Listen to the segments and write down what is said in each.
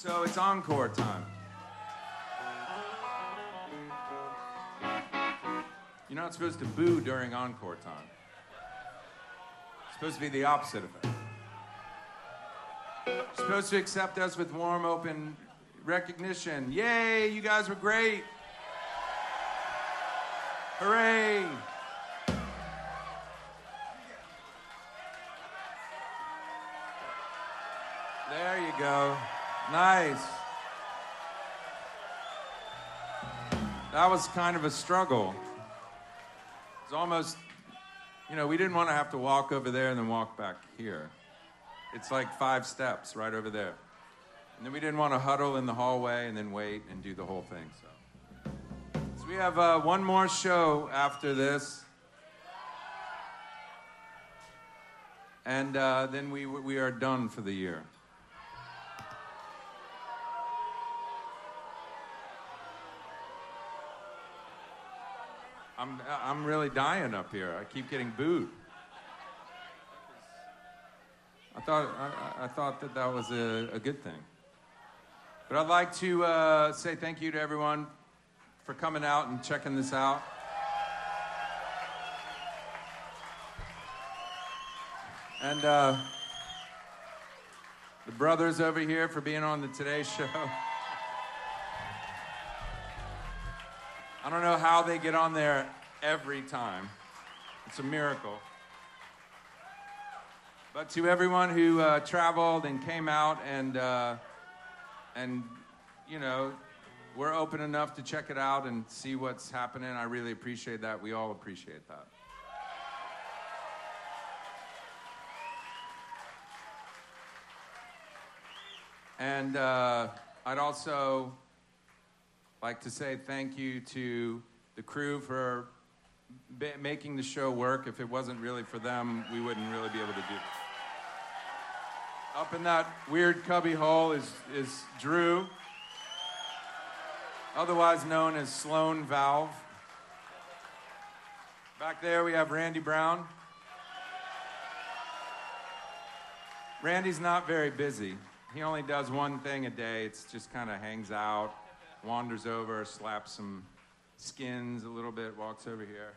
So it's encore time. You're not supposed to boo during encore time. It's supposed to be the opposite of it. You're supposed to accept us with warm, open recognition. Yay, you guys were great. Hooray. There you go. Nice. That was kind of a struggle. It's almost, we didn't want to have to walk over there and then walk back here. It's like 5 steps right over there. And then we didn't want to huddle in the hallway and then wait and do the whole thing. So we have one more show after this. And then we are done for the year. I'm really dying up here. I keep getting booed. I thought that was a good thing. But I'd like to say thank you to everyone for coming out and checking this out. And the brothers over here for being on the Today Show. I don't know how they get on there every time. It's a miracle. But to everyone who traveled and came out and we're open enough to check it out and see what's happening, I really appreciate that. We all appreciate that. And I'd also like to say thank you to the crew for making the show work. If it wasn't really for them, we wouldn't really be able to do it. Up in that weird cubby hole is Drew, otherwise known as Sloan Valve. Back there we have Randy Brown. Randy's not very busy. He only does one thing a day. It's just kind of hangs out, wanders over, slaps some skins a little bit, walks over here.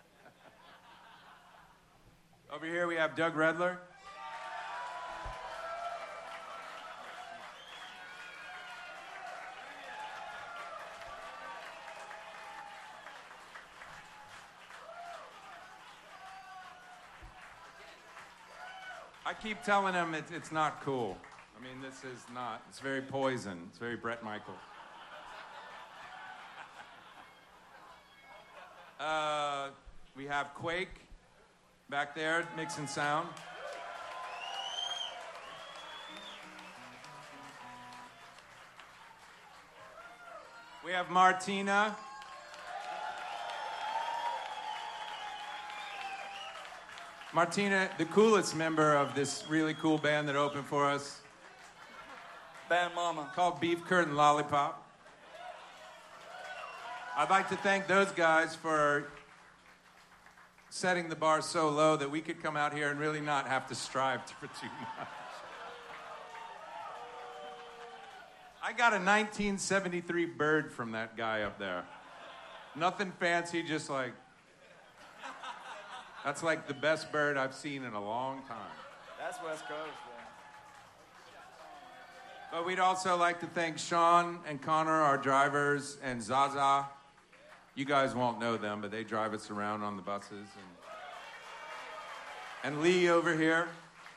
Over here we have Doug Redler. I keep telling him it's not cool. I mean, this is not. It's very Poison. It's very Bret Michaels. We have Quake back there, mixing sound. We have Martina. Martina, the coolest member of this really cool band that opened for us. Band Mama. Called Beef Curtain Lollipop. I'd like to thank those guys for setting the bar so low that we could come out here and really not have to strive for too much. I got a 1973 bird from that guy up there. Nothing fancy, just like... That's like the best bird I've seen in a long time. That's West Coast, man. But we'd also like to thank Sean and Connor, our drivers, and Zaza. You guys won't know them, but they drive us around on the buses. And Lee over here.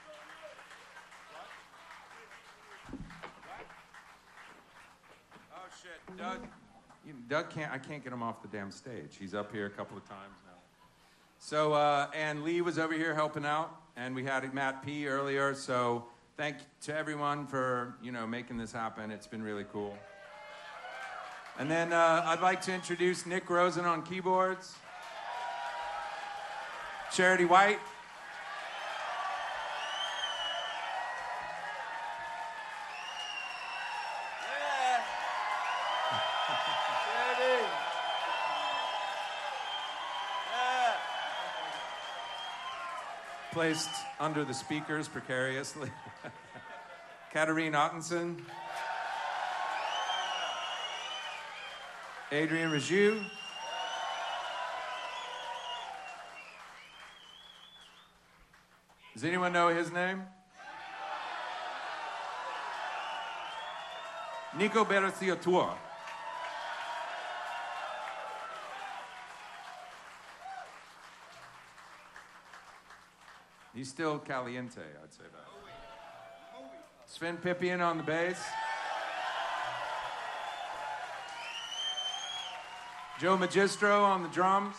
Oh, shit. Doug I can't get him off the damn stage. He's up here a couple of times now. So, and Lee was over here helping out, and we had Matt P. earlier, so thank you to everyone for, making this happen. It's been really cool. And then I'd like to introduce Nick Rosen on keyboards, Charity White, placed under the speakers precariously. Katarine Ottensen. Adrien Raju. Does anyone know his name? Nico Bereciatua. He's still caliente, I'd say that. Sven Pippian on the bass. Joe Magistro on the drums.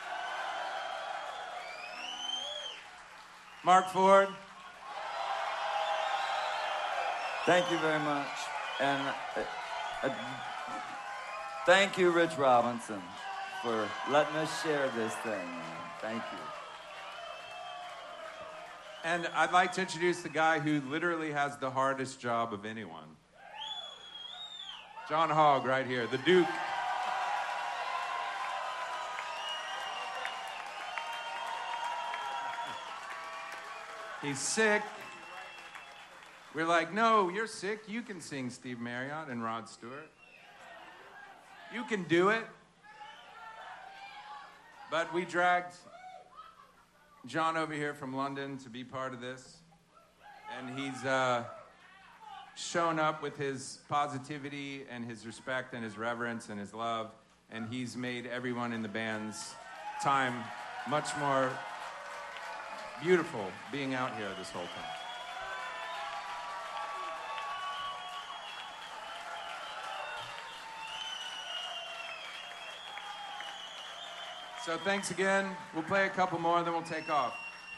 Mark Ford. Thank you very much. And thank you, Rich Robinson, for letting us share this thing, man. Thank you. And I'd like to introduce the guy who literally has the hardest job of anyone. John Hogg, right here, the Duke. He's sick. We're like, no, you're sick. You can sing Steve Marriott and Rod Stewart. You can do it. But we dragged John over here from London to be part of this. And he's shown up with his positivity and his respect and his reverence and his love. And he's made everyone in the band's time much more beautiful being out here this whole time. So thanks again. We'll play a couple more, then we'll take off.